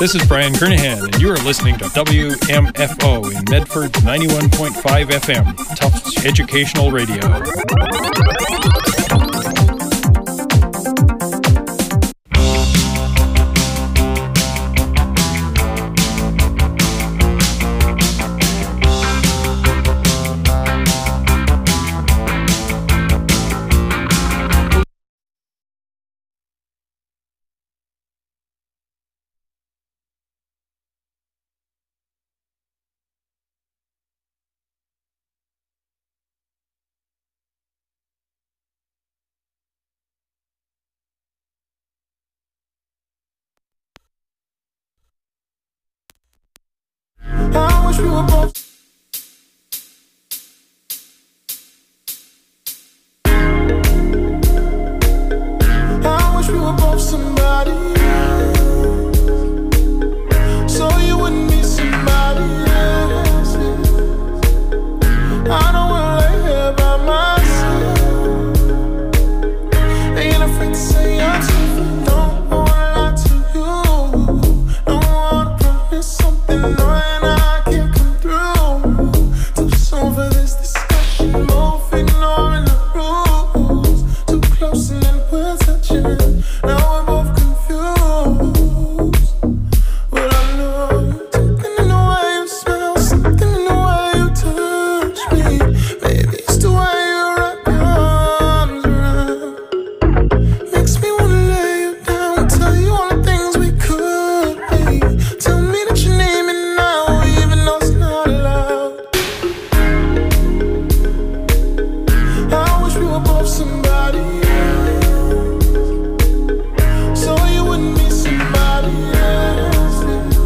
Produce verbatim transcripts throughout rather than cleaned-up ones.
This is Brian Kernahan, and you are listening to W M F O in Medford ninety-one point five F M, Tufts Educational Radio. I wish we were both. I wish we were both somebody else, so you wouldn't be somebody else. I don't wanna lay here by myself. Ain't afraid to say I'm sorry. Don't wanna lie to you. Don't wanna promise something knowing I can't come through. Too soon for this discussion, both ignoring the rules. Too close and then we're touching. Now we're both confused. But I know something in the way you smell, something in the way you touch me. Maybe it's the way you wrap your arms around. Makes me wanna lay you down, tell you all the things we could be. Tell me that you name it now, even though it's not allowed. I wish we were both somebody else, so you wouldn't be somebody else.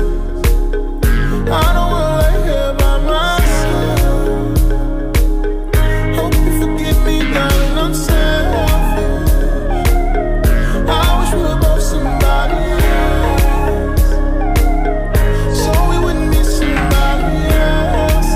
I don't wanna lay here by myself. Hope you forgive me, darling, I'm selfish. I wish we were both somebody else, so we wouldn't be somebody else.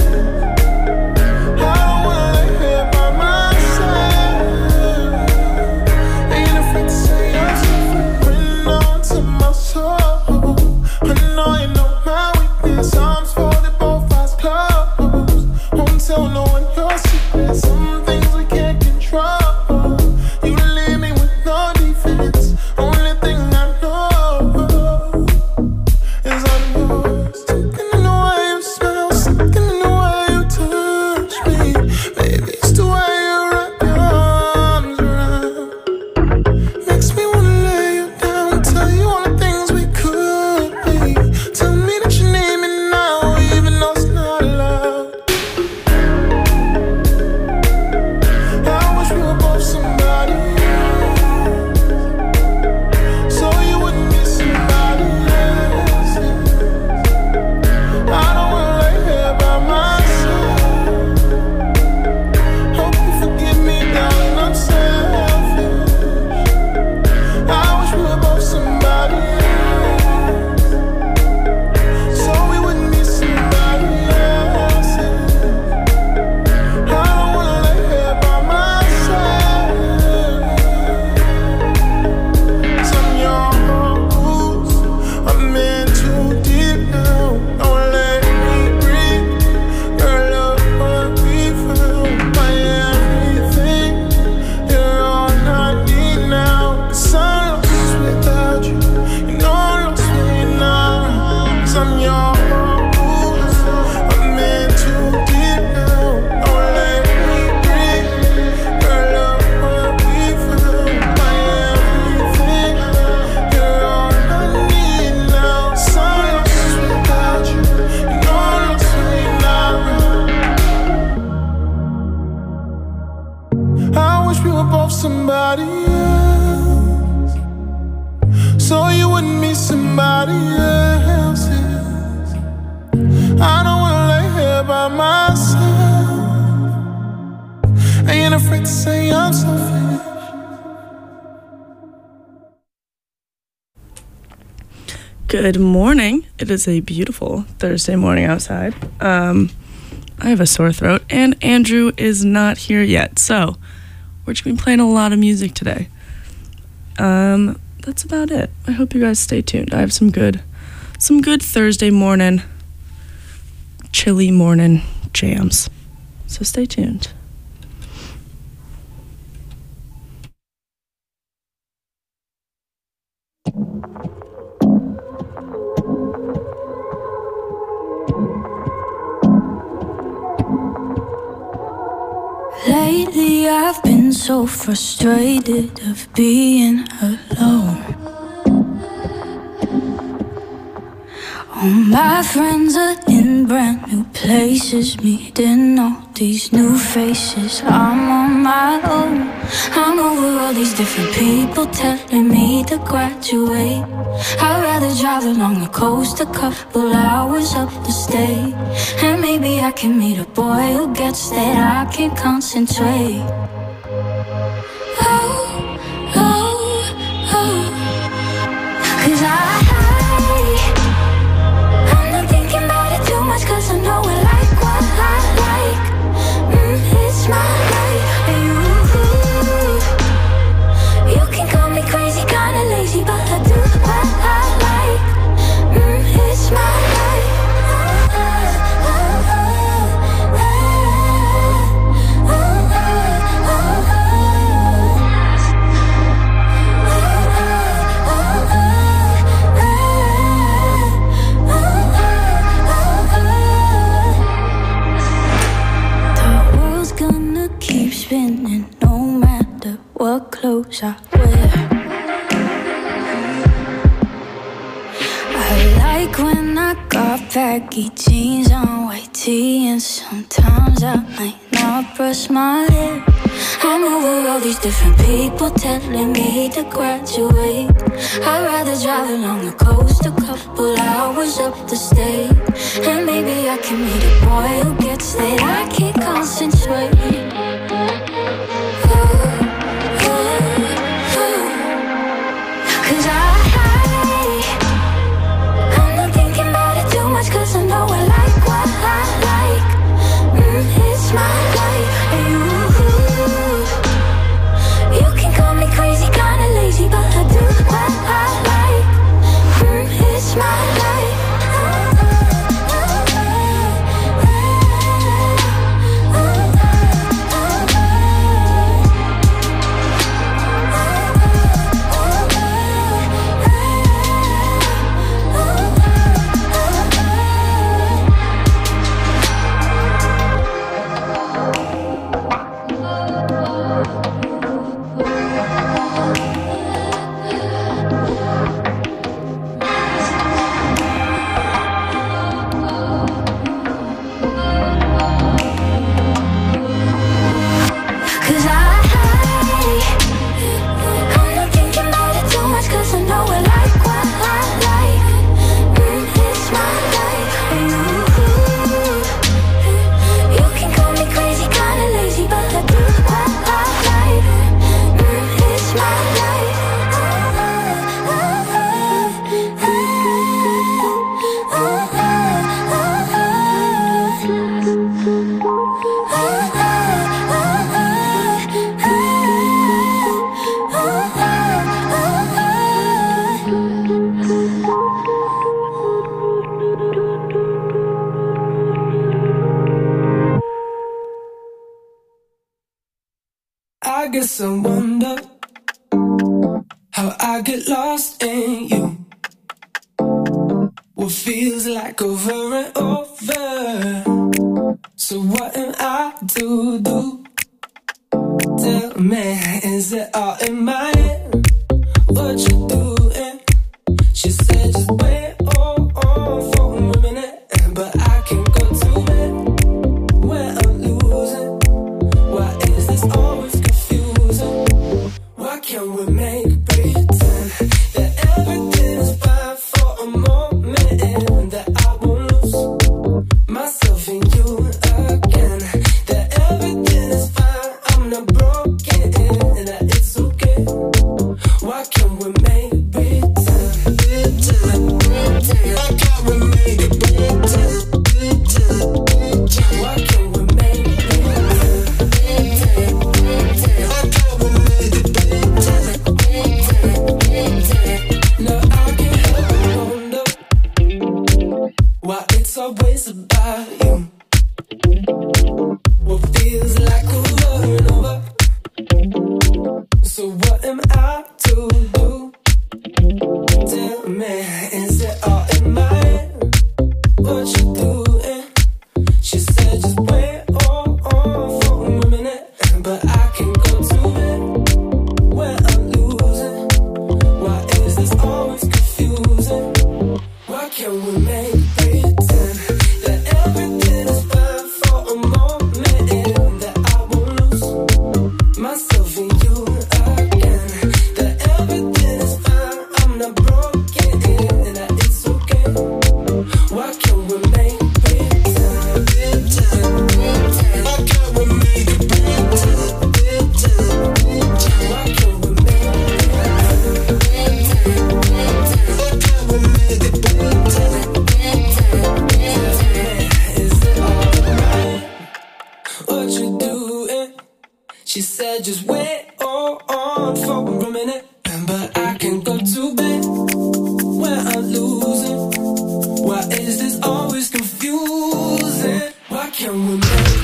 I don't wanna lay here by myself. Ain't afraid to say I'm sorry. Written onto my soul. I know you know my weakness. Arms folded, both eyes closed. Won't tell no one your secrets. Some things we can't control. You leave me with no defense. Only thing I know is I'm yours. Something in the way you smell, something in the way you touch me. Maybe it's the way you wrap your arms around. Makes me wanna lay you down, tell you all the things we could be. Tell me that you name it now, even though it's not allowed. I wish we were both somebody else, so you wouldn't be somebody else. I don't wanna lay here by myself. Hope you forgive me, darling, I'm selfish. I wish we were both somebody else, so we wouldn't be somebody else. I don't wanna lay here by myself. 'Cause I'm yours, I'm in too deep now. Don't let me breathe. Girl, look what we found. My everything, you're all I need now. 'Cause I'm lost without you. You know I'm lost when you're not. 'Cause I'm yours, I'm in too deep now. Don't let me breathe. Girl, look what we found. My everything, you're all I need now. 'Cause I'm lost without you. You know I'm lost when you're not. I wish we were both somebody else, so you wouldn't be somebody else. I don't wanna lay here by myself. Ain't afraid to say I'm selfish. Good morning. It is a beautiful Thursday morning outside. Um, I have a sore throat, and Andrew is not here yet, so we're just going to be playing a lot of music today. Um, that's about it. I hope you guys stay tuned. I have some good some good Thursday morning, chilly morning jams. So stay tuned. Lately I've been so frustrated of being alone. All my friends are in brand new places, meeting all these new faces. I'm on my own. I'm over all these different people telling me to graduate. I'd rather drive along the coast a couple hours up the state, and maybe I can meet a boy who gets that I can't concentrate. Oh, oh, oh. Cause I, I'm not thinking about it too much, cause I know I like what I like. Mm, it's my life. You, you can call me crazy, kinda lazy, but I do what I like. Mm, it's my life. Spinning no matter what clothes I wear. I like when I got baggy jeans on, white tee, and sometimes I might not brush my hair. I'm over all these different people telling me to graduate. I'd rather drive along the coast a couple hours up the state, and maybe I can meet a boy who gets that I can't concentrate. Cause I, I'm not thinking about it too much, cause I know I like what I like. Mm, it's my life. You, you can call me crazy, kinda lazy, but I do what I like. Mm, it's my life. I guess I wonder how I get lost in you. What feels like over and over. So what am I to do? Tell me, is it all in my head? What you doing? She said just wait on, on for a minute, but I can't go to bed when I'm losing. Why is this always confusing? Why can't we make pretend that everything is fine for a moment, and that I won't lose myself in you again? That everything is fine, I'm not broken, and that it's okay. She said just wait oh, on for a minute, but I can't go to bed when I'm losing. Why is this always confusing? Why can't we make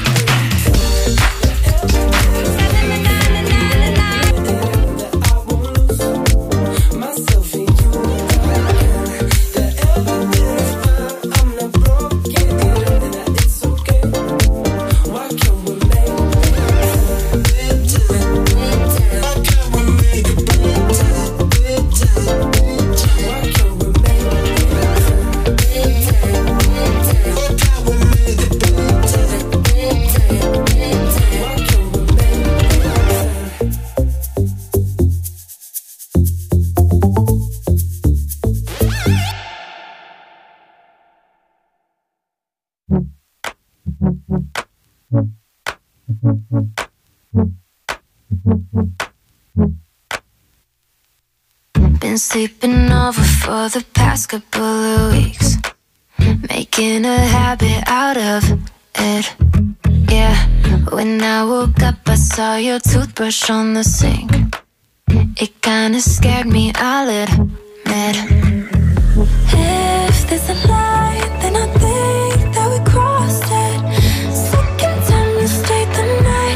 Been sleeping over for the past couple of weeks, making a habit out of it. Yeah, when I woke up I saw your toothbrush on the sink. It kinda scared me, I'll admit. If there's a line, then I think that we crossed it. Second time you stayed the night.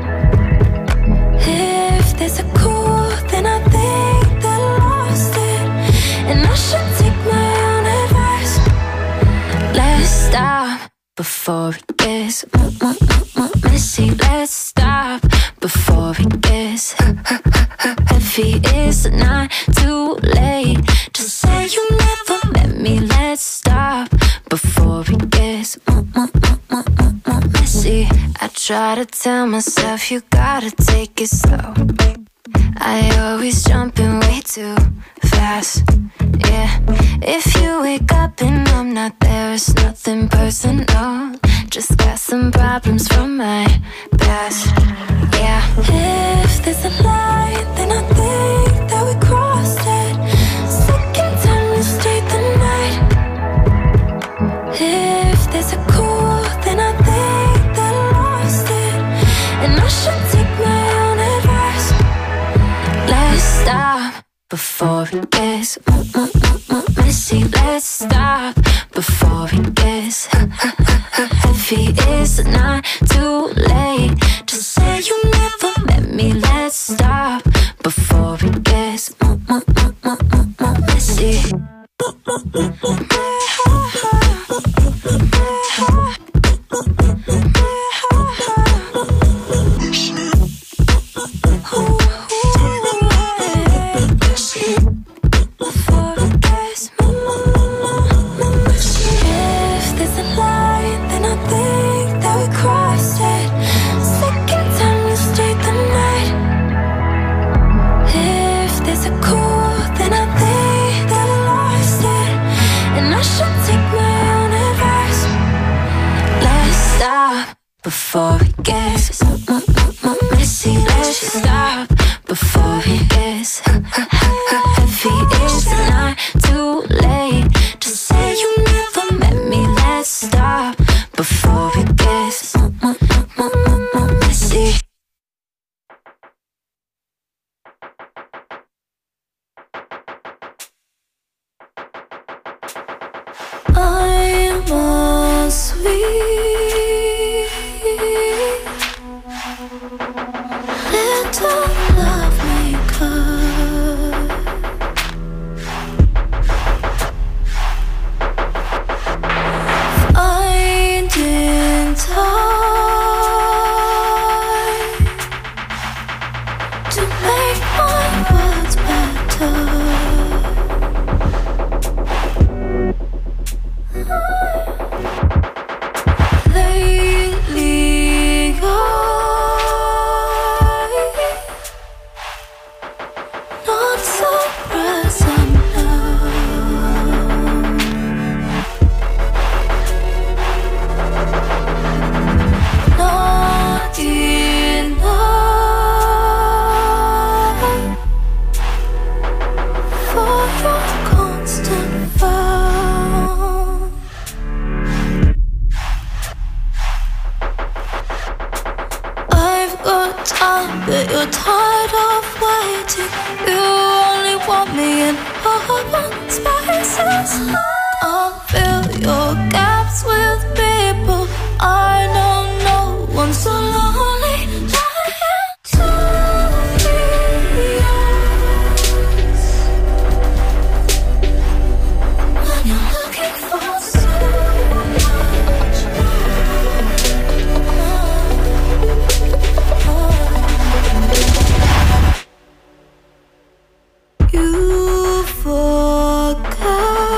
If there's a cool, then I think that I lost it, and I should take my own advice. Let's stop before it gets m m m messy. Let's stop before it gets heavy. It's not too late to say you never met me. Let's stop before it gets m m m m messy. I try to tell myself you gotta take it slow. I always jump in way too fast. Yeah, if you wake up and I'm not there, it's nothing personal. Just got some problems from my past. Yeah, if there's a line, then I think that we crossed it. Second time you stayed the night. If there's a cool, then I think that I lost it, and I should take my own advice. Let's stop before it gets m m m messy. Let's stop before it gets heavy. It's not too late to say you never met me. Let's stop before it gets m m m messy. Before it gets messy, let's stop before it gets heavy. It's not too late to say you never met me. Let's stop before it gets messy. I'm a sweet little love maker. time, but you're tired of waiting. You only want me in open spaces. I'll fill your gaps with people I don't know. I'm so lonely, trying to be yours. When you're looking for so much more. You forgot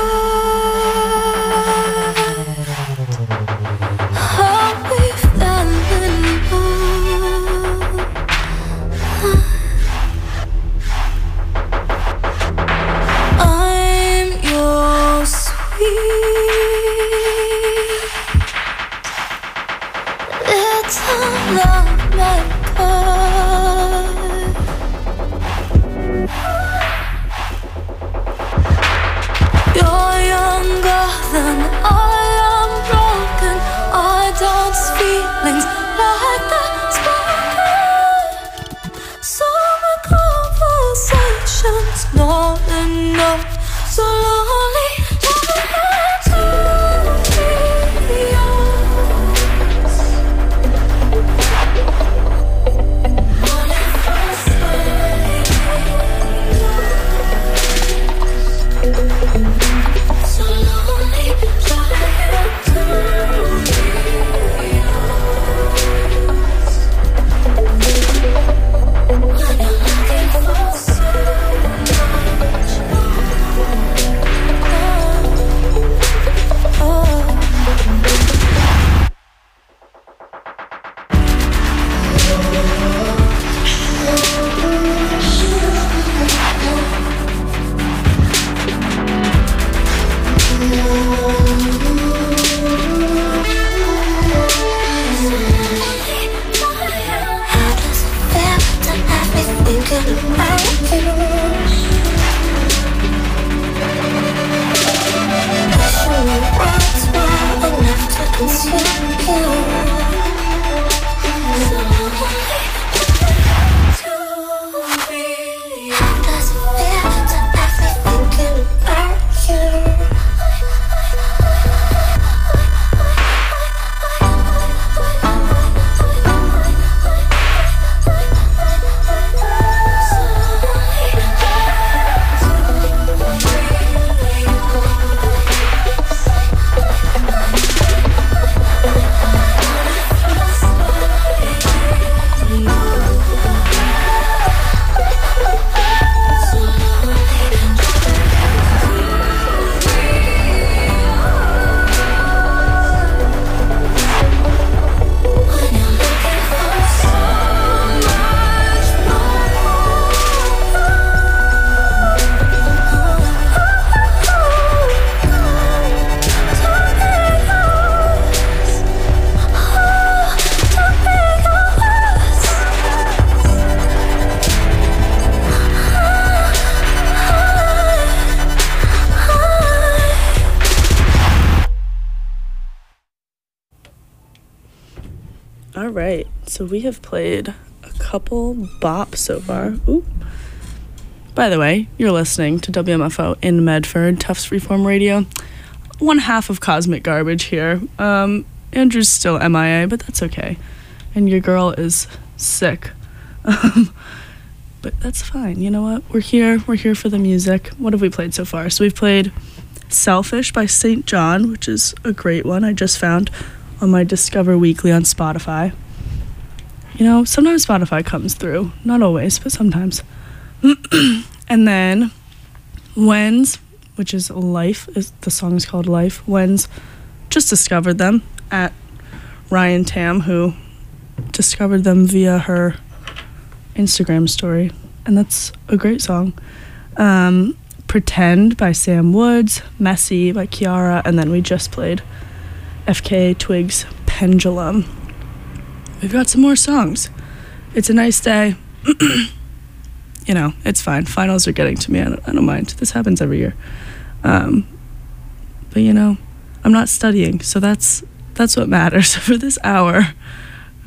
how we fell in love. I'm your sweet little lovemaker. You're younger than I am, broken. I dance feelings like that spoken. So my conversation's not enough. So lonely, trying to be yours. Running for space. So lonely, trying to be yours. When you're looking for so much more. Oh, oh. How does it feel to have me thinking about you? Wishing the words were enough to consume you. So lonely, to be. How does it feel to have me thinking about you? All right, so we have played a couple bops so far. Ooh. By the way, you're listening to W M F O in Medford, Tufts Freeform Radio. One half of Cosmic Garbage here. Um, Andrew's still M I A, but that's okay. And your girl is sick. Um, but that's fine. You know what? We're here. We're here for the music. What have we played so far? So we've played Selfish by Saint John, which is a great one I just found on my Discover Weekly on Spotify. You know, sometimes Spotify comes through. Not always, but sometimes. And then When's, which is Life, is the song is called Life. When's, just discovered them at Ryan Tam, who discovered them via her Instagram story. And that's a great song. Um, Pretend by Sam Woods, Messy by Kiara, and then we just played F K Twigs Pendulum. We've got some more songs. It's a nice day. You know, it's fine. Finals are getting to me. I don't, I don't mind. This happens every year. Um, but, you know, I'm not studying, so that's that's what matters for this hour.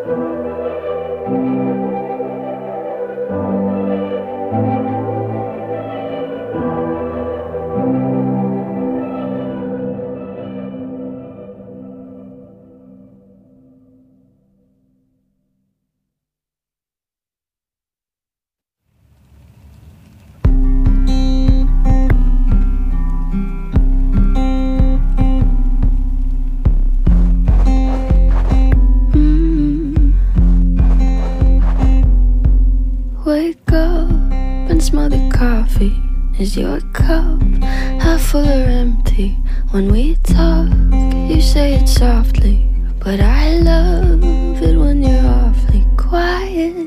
Wake up and smell the coffee. Is your cup half full or empty? When we talk, you say it softly, but I love it when you're awfully quiet.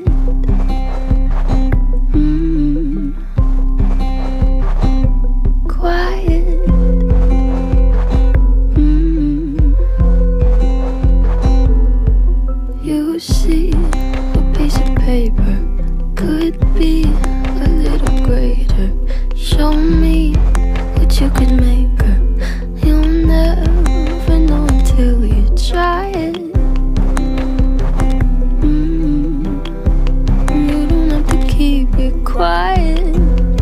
Mm. Quiet. Mm. You see a piece of paper could be a little greater. Show me what you could make her. You'll never know until you try it. Mm. You don't have to keep it quiet.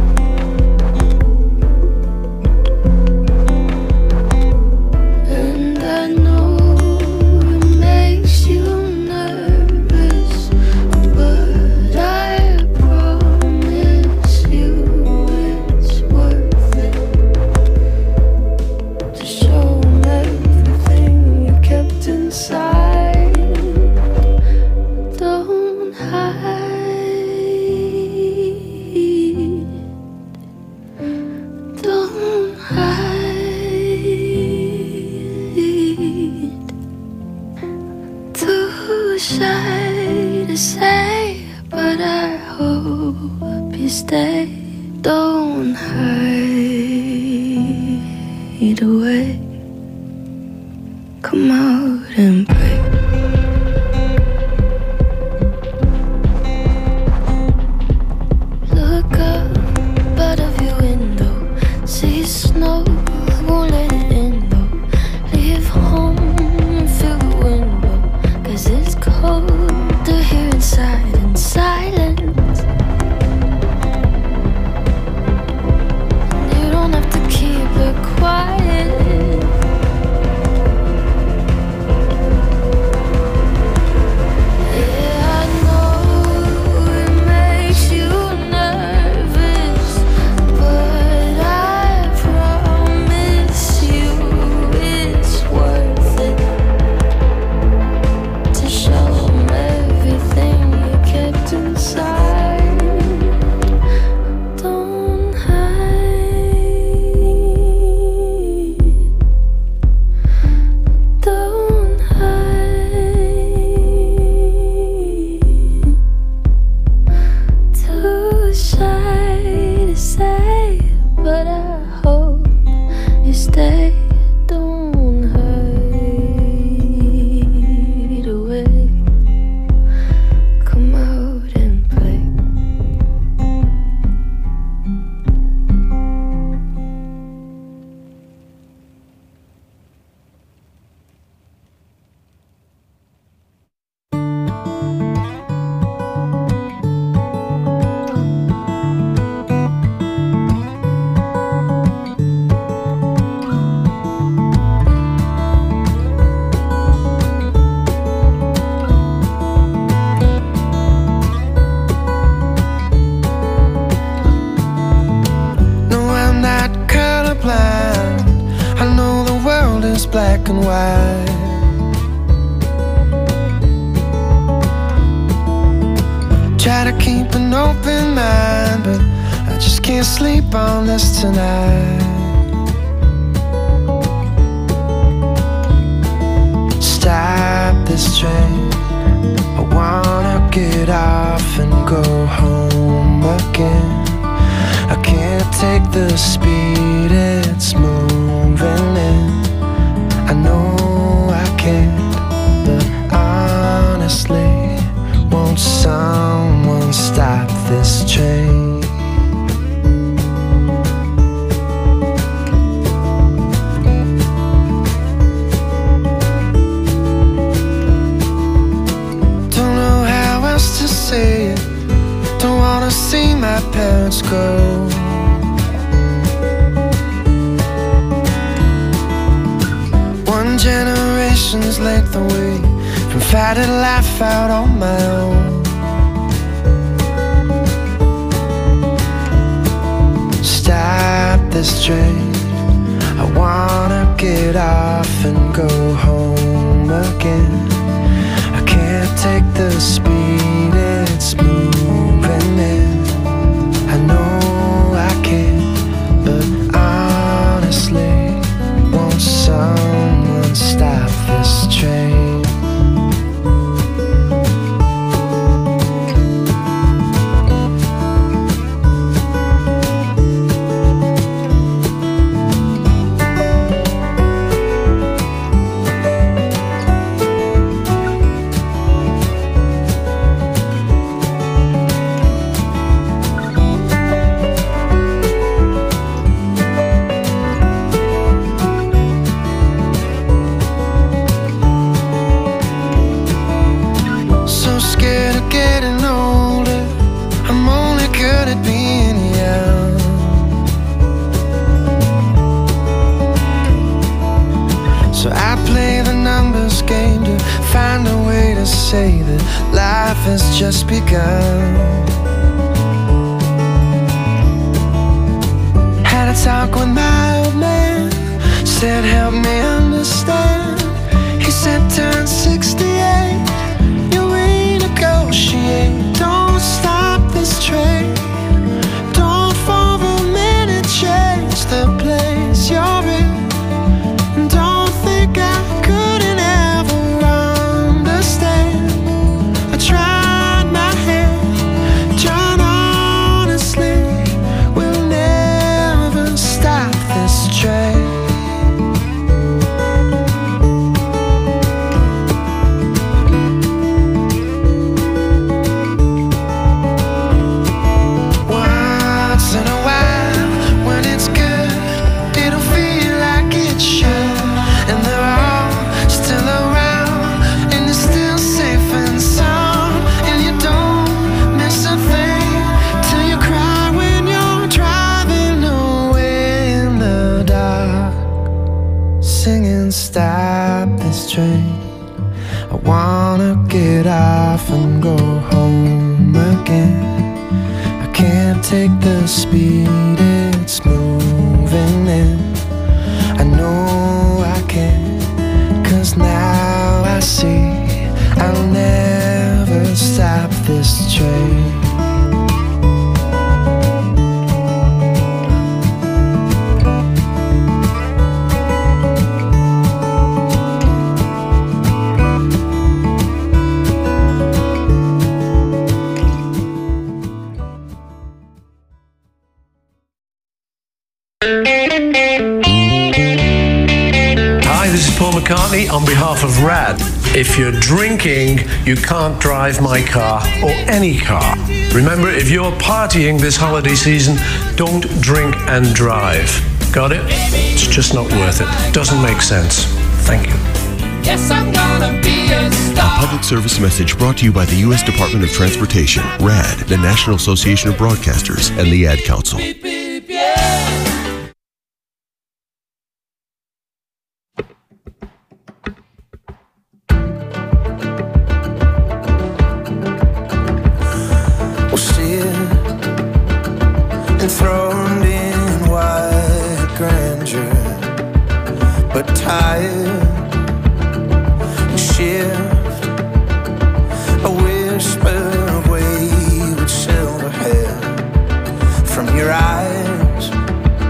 And I know it makes you nervous, but I promise you it's worth it to show 'em everything you kept inside. Don't hide. Don't hide. Too shy to say, but I hope you stay. Don't hide away. Come out and play. Look up out of your window. See snow, won't let it in though. Leave home and fill the window, 'cause it's colder here inside in silence. You don't have to keep it quiet. Yeah, I know it makes you nervous, but I promise you it's worth it to show 'em everything you kept inside. Don't hide. Don't hide. Too shy to say, but I hope you stay. Don't hide away. Come out and play. No, I'm not colorblind. I know the world is black and white. Try to keep an open mind, but I just can't sleep on this tonight. Stop this train. I wanna get off and go home again. I can't take the speed it's moving in. I know I can't, but honestly, won't someone stop this train? wanna see my parents go. One generation's length away from fighting life out on my own. Stop this train, I wanna get off and go home again. I can't take the speed it's moving in. I know I can't, but honestly, won't someone stop this train? Say that life has just begun. Had a talk with my old man, said help me understand. He said turn sixty-eight, you renegotiate. Don't stop this train, don't for a minute change the place you're in. And don't think I couldn't ever understand. I tried my hand, John, honestly, we'll never stop this train. Once in a while, when it's good, it'll feel like it should. And they're all still around, and you're still safe and sound. And you don't miss a thing till you cry when you're driving away in the dark, singing stop this train. I wanna get off and go home again. I can't take the speed it's moving in. I know I can't, 'cause now I see I'll never stop this train. Hi, this is Paul McCartney on behalf of RAD. If you're drinking, you can't drive my car or any car. Remember, if you're partying this holiday season, don't drink and drive. Got it? It's just not worth it. Doesn't make sense. Thank you. Yes, I'm gonna be a star. Public service message brought to you by the U S Department of Transportation, RAD, the National Association of Broadcasters, and the Ad Council. Beep, beep, yeah. Well, sit enthroned in white grandeur, but tired, you shift a whisper of wayward silver hair from your eyes.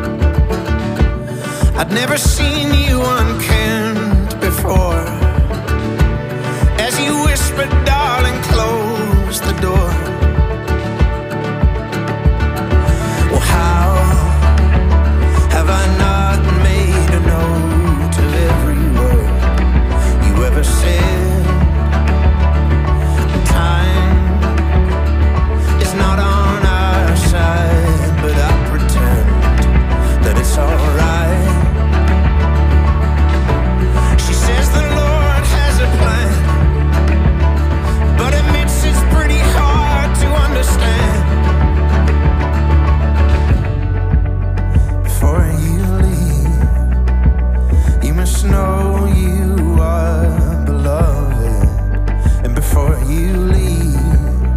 you leave,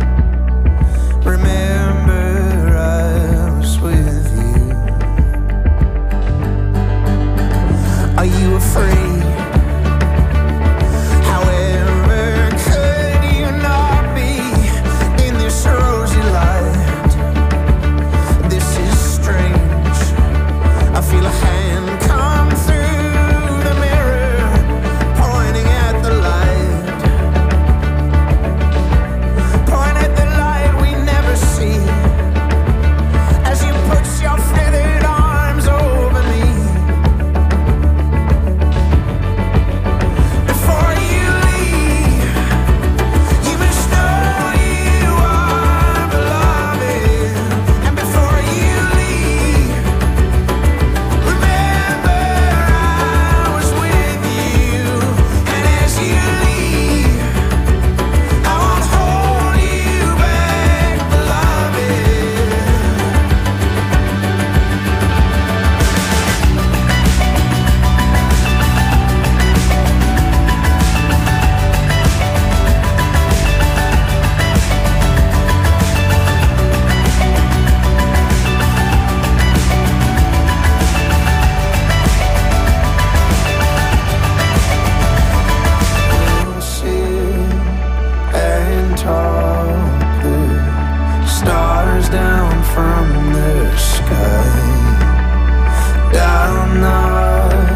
remember I was with you. Are you afraid? However, could you not be in this rosy light? This is strange. I feel a hand come through the mirror, pointing at the light, point at the light we never see, as you put your feathered arms over me. Before you leave, you must know you are beloved. And before you leave, remember I was with you. And as you leave, I won't hold you back, beloved. We'll sit and talk the stars down from the sky. I'll not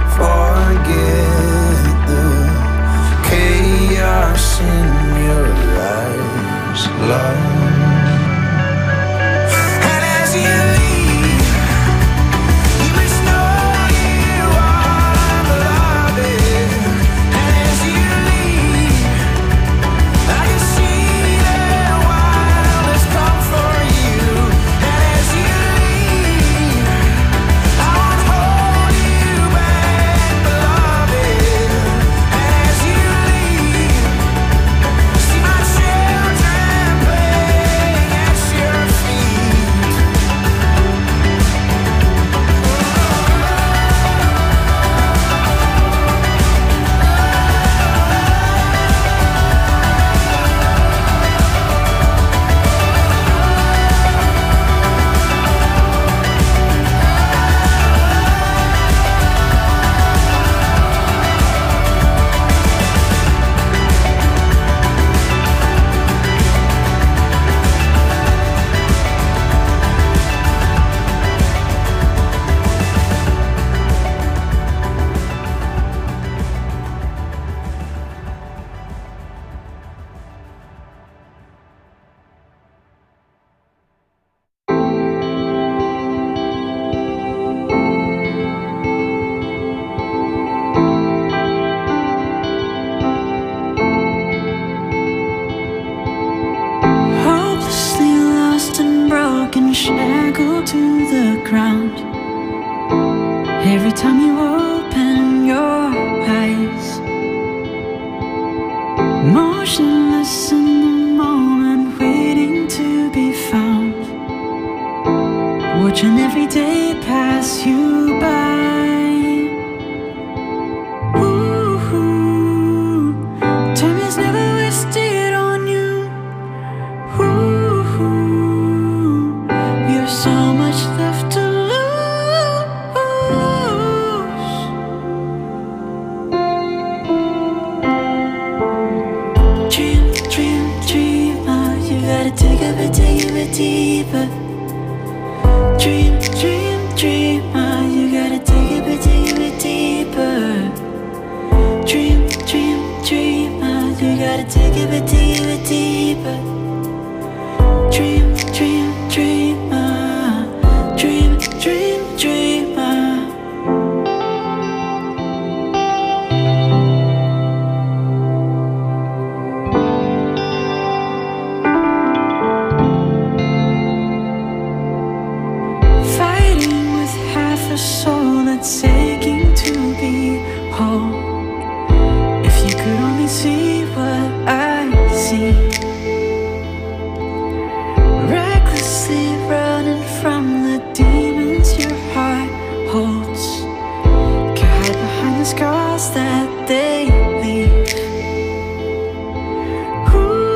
forget the chaos in your eyes, love. And as you leave, you must know you are beloved. And as you leave, I can see the wild has come for you. And as you leave, I won't hold you back, beloved. And as you leave, see my children playing at your feet. Hopelessly lost and broken, shackled to the ground. Every time you open your eyes, motionless in the moment, waiting to be found, watching every day pass you by. Ooh, time is never wasted on you. Ooh, we have so much left to lose. Dream, dream, dreamer, you gotta take a bit, take a bit deeper. Dream, dream, dreamer, you gotta take a bit, take a bit deeper. Dream, dream, dreamer, you gotta take a bit, take a bit deeper. Dream, dream, dreamer, dream, dream, dreamer. Fighting with half a soul that's aching to be whole. If you could only see what I see, recklessly running from the demons your heart holds. Can hide behind the scars that they leave. Ooh,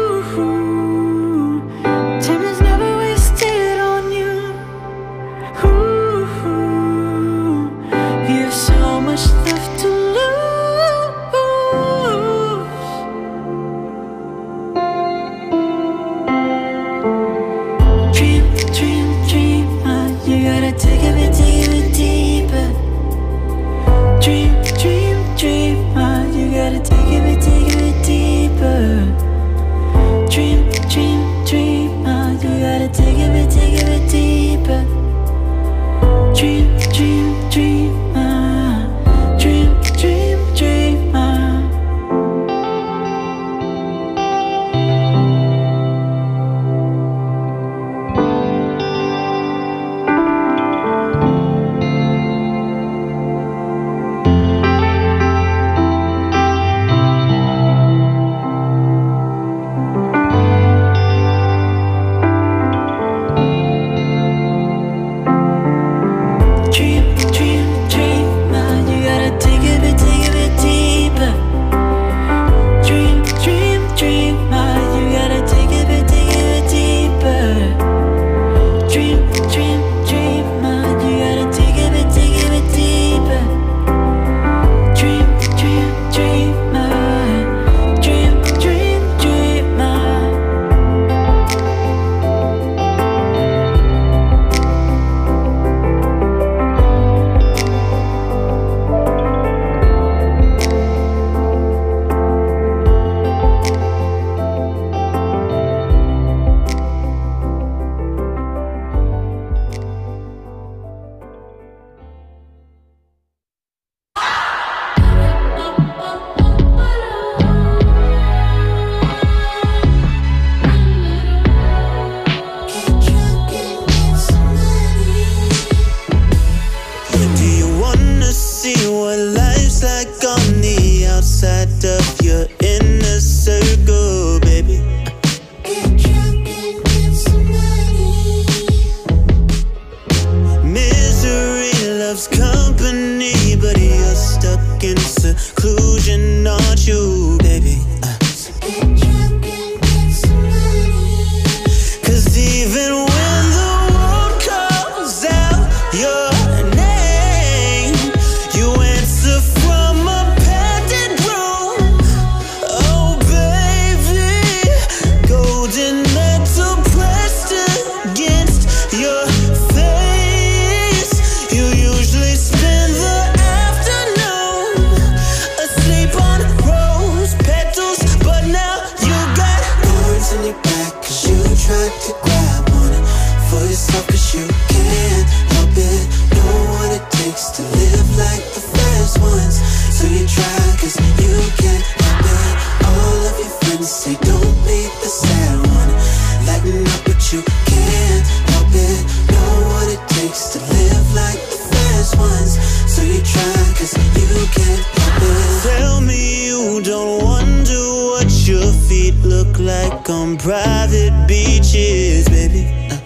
cause you tried to grab one for yourself, cause you can't help it. Know what it takes to live like the first ones. So you try, cause you can't help it. All of your friends say don't be the sad one, lighten up but you can't help it. Know what it takes to live like the first ones. So you try, cause you can't help it. Tell me you don't wonder what your feet look like on private beaches, baby. uh.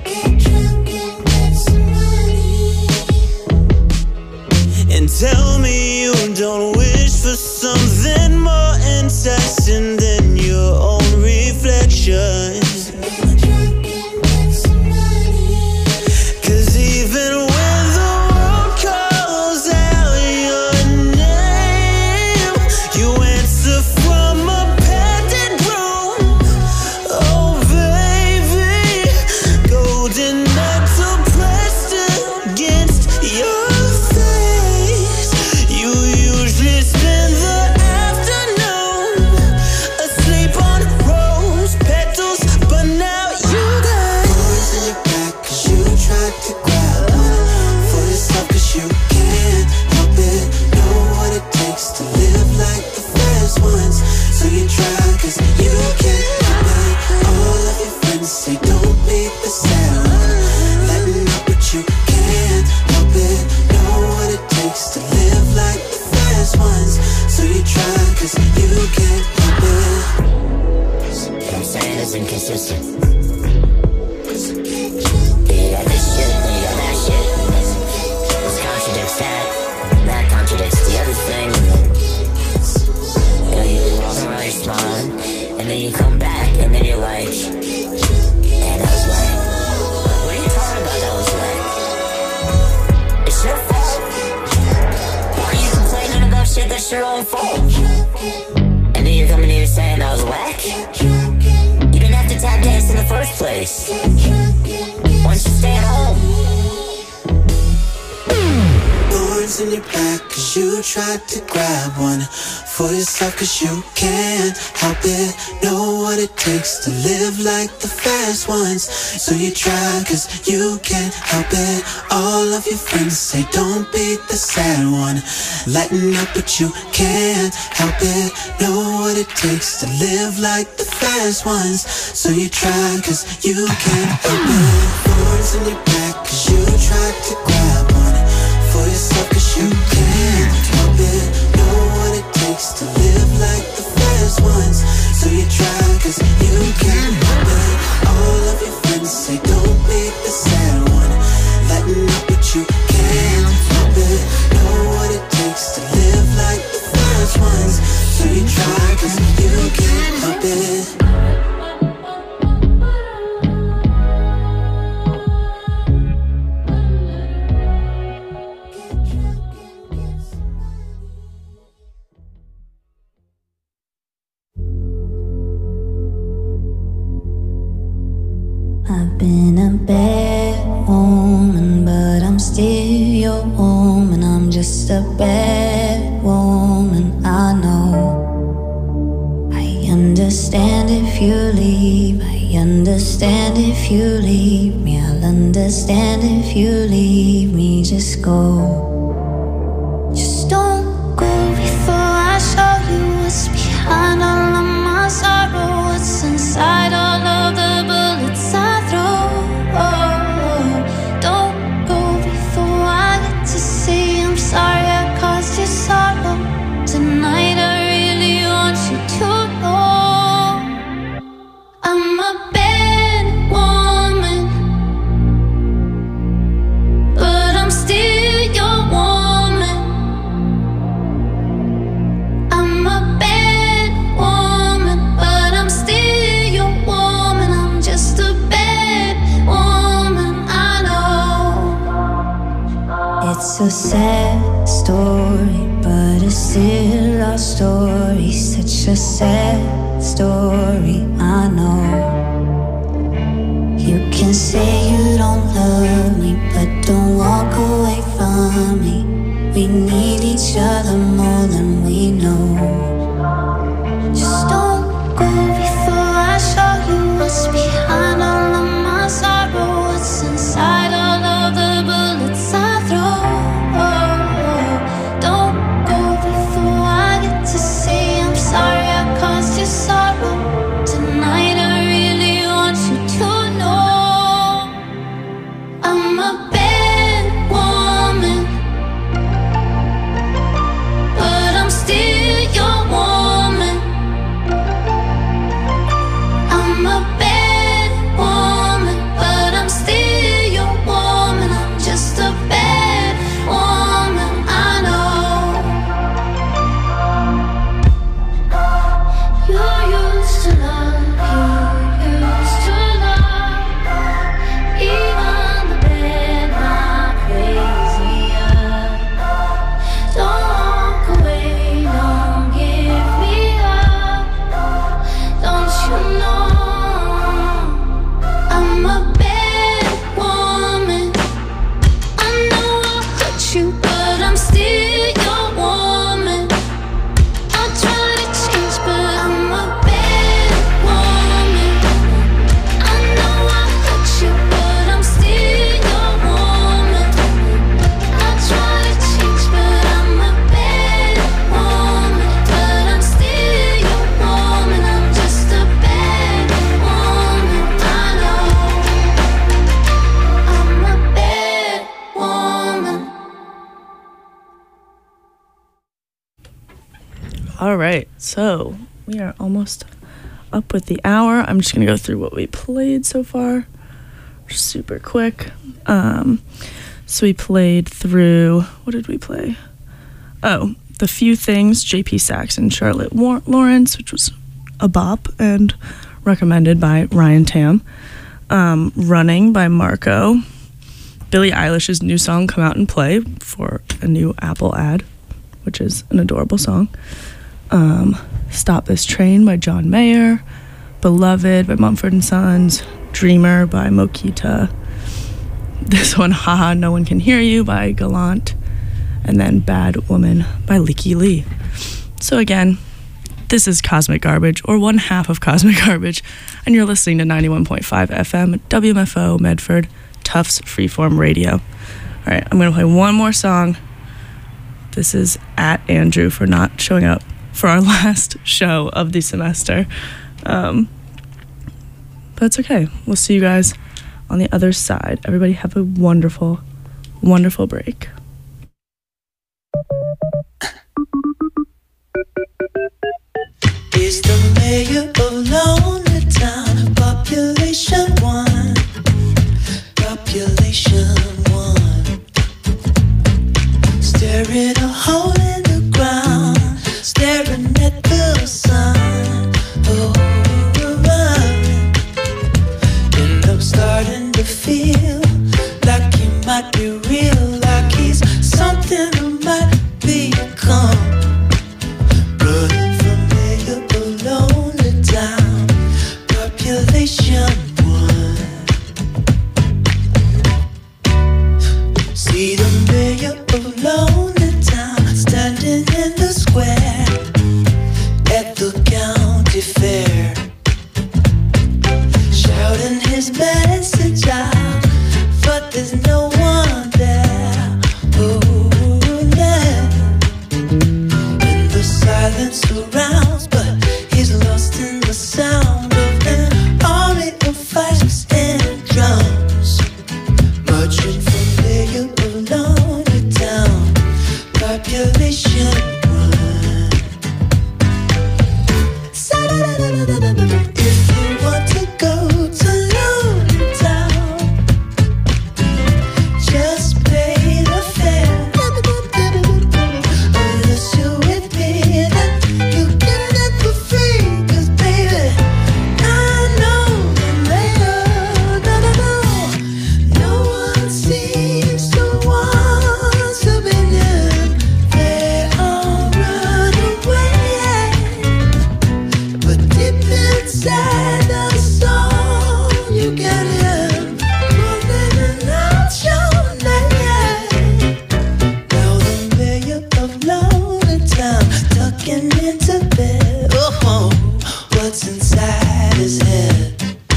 And tell me you don't wish for something more enticing than your own reflection. Cause even when the world calls out your name, you answer from a padded room. Oh baby, golden metal pressed against your face. You usually spend the afternoon asleep on rose petals, but now you got Boys in your back cause you tried to grab one for yourself, cause you can't help it. Know what it takes to live like the first ones. So you try, cause you can't help it. All of your friends say don't be the sad one, lighten up but you can't help it. Know what it takes to live like the first ones. So you try, cause you can't help it. What I'm saying is inconsistent. You got this shit, and you got that shit. This contradicts that, that contradicts the other thing. And then, you know, you walk around, you're smiling, and then you come back, and then you're like, man, that was whack. What are you talking about, that was whack? It's your fault. Why are you complaining about shit that's your own fault? And then you're coming here saying that was whack? You didn't have to tap dance in the first place. Why don't you stay at home? Thorns in your back cause you tried to grab one for yourself, cause you can't help it. Know what it takes to live like the fast ones. So you try, cause you can't help it. All of your friends say don't be the sad one, lighten up but you can't help it. Know what it takes to live like the fast ones. So you try, cause you can't help it. Thorns in your back cause you tried to grab one for yourself, cause you can't help it. Know what it takes to live like the first ones. So you try, cause you can't help it. All of your friends say don't be the sad one, lighten up but you can't help it. Know what it takes to live like the first ones. So you try, cause you can't help it. I've been a bad woman, but I'm still your woman. I'm just a bad woman, I know. I understand if you leave, I understand if you leave me. I'll understand if you leave me, just go. Just don't go before I show you what's behind all of my sorrow, what's inside all of the bullets I don't go before I get to say I'm sorry I caused you sorrow. Tonight I really want you to know I'm a bad woman, but I'm still your woman. I'm a bad woman, but I'm still your woman. I'm just a bad woman, I know. It's a sad story, but it's still our story. Such a sad story, I know. You can say you don't love me, but don't walk away from me. We need each other more than we know. Just don't go before I show you what's behind All right, so we are almost up with the hour. I'm just going to go through what we played so far. Super quick. Um, so we played through, what did we play? Oh, The Few Things, J P Saxon, Charlotte War- Lawrence, which was a bop and recommended by Ryan Tam. Um, Running by Marco. Billie Eilish's new song, Come Out and Play, for a new Apple ad, which is an adorable song. Um, Stop This Train by John Mayer. Beloved by Mumford and Sons. Dreamer by Mokita. This one, Haha, No One Can Hear You by Gallant. And then Bad Woman by Leaky Lee. So again, this is Cosmic Garbage, or one half of Cosmic Garbage, and you're listening to ninety-one point five F M, W M F O, Medford, Tufts Freeform Radio. All right, I'm going to play one more song. This is at Andrew for not showing up for our last show of the semester. Um, but it's okay. We'll see you guys on the other side. Everybody have a wonderful, wonderful break. Is the mayor of Lonely Town, population one, population one, staring a hole in the ground, staring at the sun, oh, and I'm starting to feel like he might be real, like he's something I might become. Running from mayor of Lonely Town, population one. See the mayor of Lonely Town standing in the square at the county fair, shouting his message out, but there's no one there. Oh, yeah. And the silence surrounds, but he's lost in the sound of an army of fifes and drums, marching from mayor of Lonely Town, population one. If you want to go to Lonely Town, just pay the fare. Unless you're with me, then you get it for free. 'Cause baby, I know the mayor. No, no, no. No one seems to want to be near. They all run away. But deep inside the song, you can hear moving out your name. Now the mayor of Lonely Town tucking into bed. Oh, what's inside his head?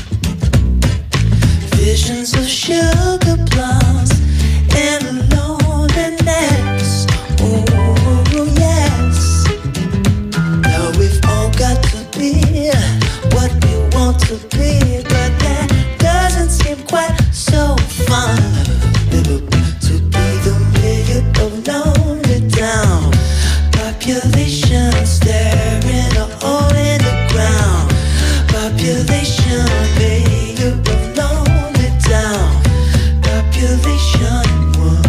Visions of sugar plums and loneliness. Oh, yes. Now we've all got to be what we want to be, but that doesn't seem quite so fun. To be the mayor of Lonely Town, population staring a hole in the ground, population mayor of Lonely Town, population one.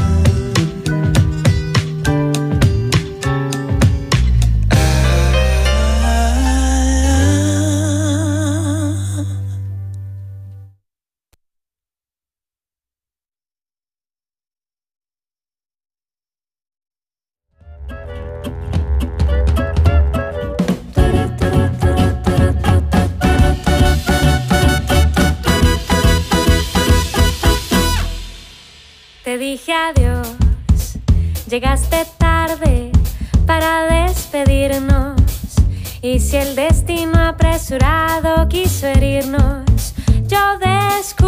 Te dije adiós, llegaste tarde para despedirnos. Y si el destino apresurado quiso herirnos, yo descubrí